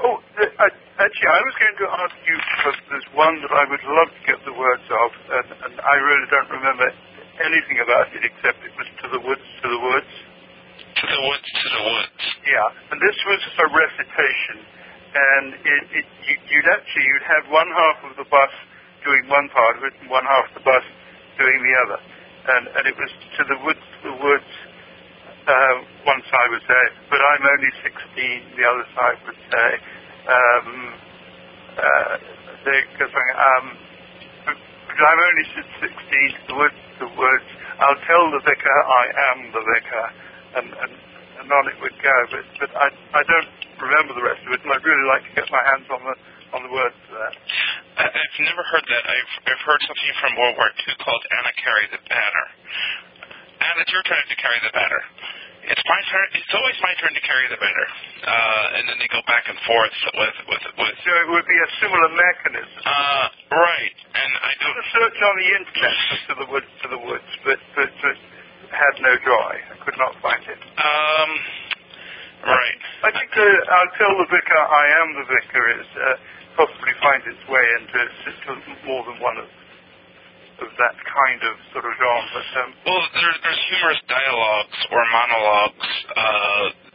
Oh, actually, I was going to ask you, because there's one that I would love to get the words of, and I really don't remember anything about it except it was to the woods, to the woods. To the woods, to the woods. Yeah, and this was a recitation, and you'd have one half of the bus doing one part of it and one half of the bus doing the other. And it was to the woods, one side would say, but I'm only 16, the other side would say, but I'm only 16, the words, I'll tell the vicar I am the vicar, and on it would go, but I don't remember the rest of it, and I'd really like to get my hands on the words to that. I've never heard that. I've heard something from World War II called Anna Carry the Banner. Anna, it's your turn to carry the banner. It's my turn. It's always my turn to carry the banner. And then they go back and forth with. So it would be a similar mechanism. Right. And I did a search on the internet for to the woods, but had no joy. I could not find it. Right. I think I'll tell the vicar I am the vicar is possibly find its way into more than one of that kind of sort of genre. But, well, there's humorous dialogues or monologues